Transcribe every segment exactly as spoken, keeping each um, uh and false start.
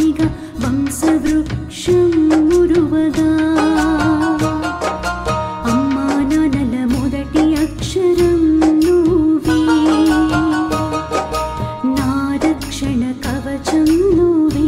వారధిగా వంశవృక్షం మురువగా అమ్మా నాన్నల మొదటి అక్షరం నువ్వే నా రక్షణ కవచం నువ్వే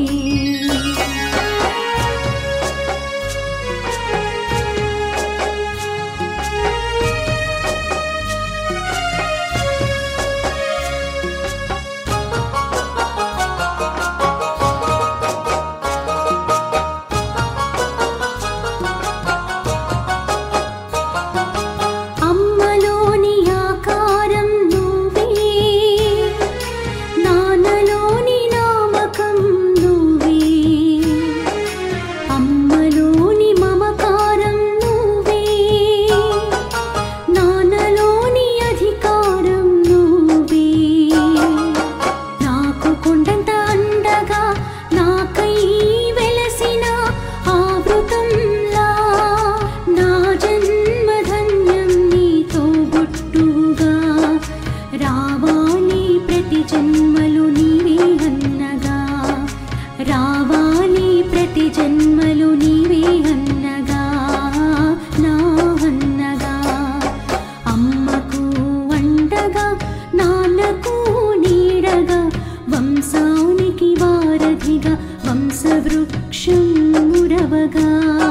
రావాలి ప్రతి జన్మలు నీవే అన్నగా నా అన్నగా అమ్మకు అండగా నాన్నకు నీడగా వంశానికి వారధిగా వంశవృక్షం మురవగా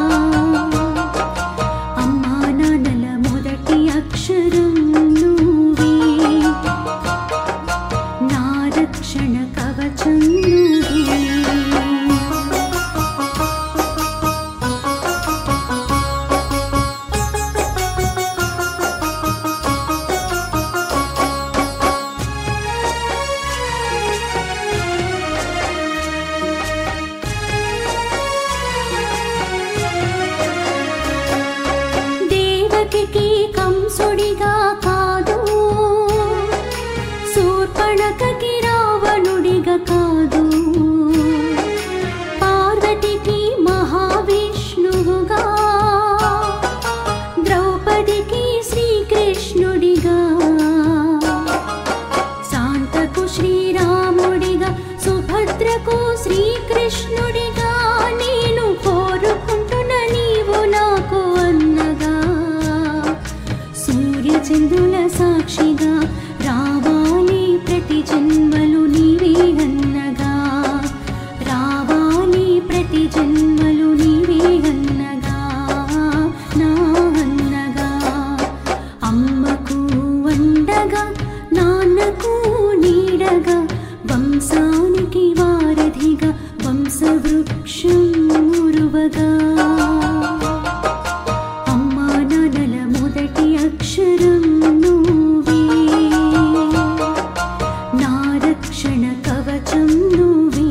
అమ్మా నాన్నల మొదటి అక్షరం నువ్వే నా రక్షణ కవచం నువ్వే కంసుడిగా కాదు శూర్పణఖకి రావణుడిగా కాదు పార్వతికి మహావిష్ణువుగా ద్రౌపదికి శ్రీకృష్ణుడిగా శాంతకు శ్రీరాముడిగా సుభద్రకు శ్రీకృష్ణుడిగా నేను కోరుకుంటున్న నీవు నాకు అన్నగా చంద్రుల సాక్షిగా రావాలి ప్రతి జన్మలు నీవే అన్నగా రావాలి ప్రతి జన్మలు నీవే అన్నగా నా అన్నగా అమ్మకు అండగా నాన్నకు నీడగా వంశానికి వారధిగా వంశవృక్షం మురువగా అమ్మా నాన్నల మొదటి అక్షరం నువ్వే నా రక్షణ కవచం నువ్వే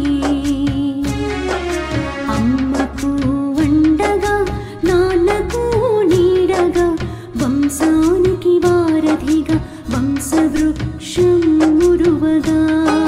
అమ్మకు అండగా నాన్నకు నీడగా వంశానికి వారధిగా వంశవృక్షం మురువగా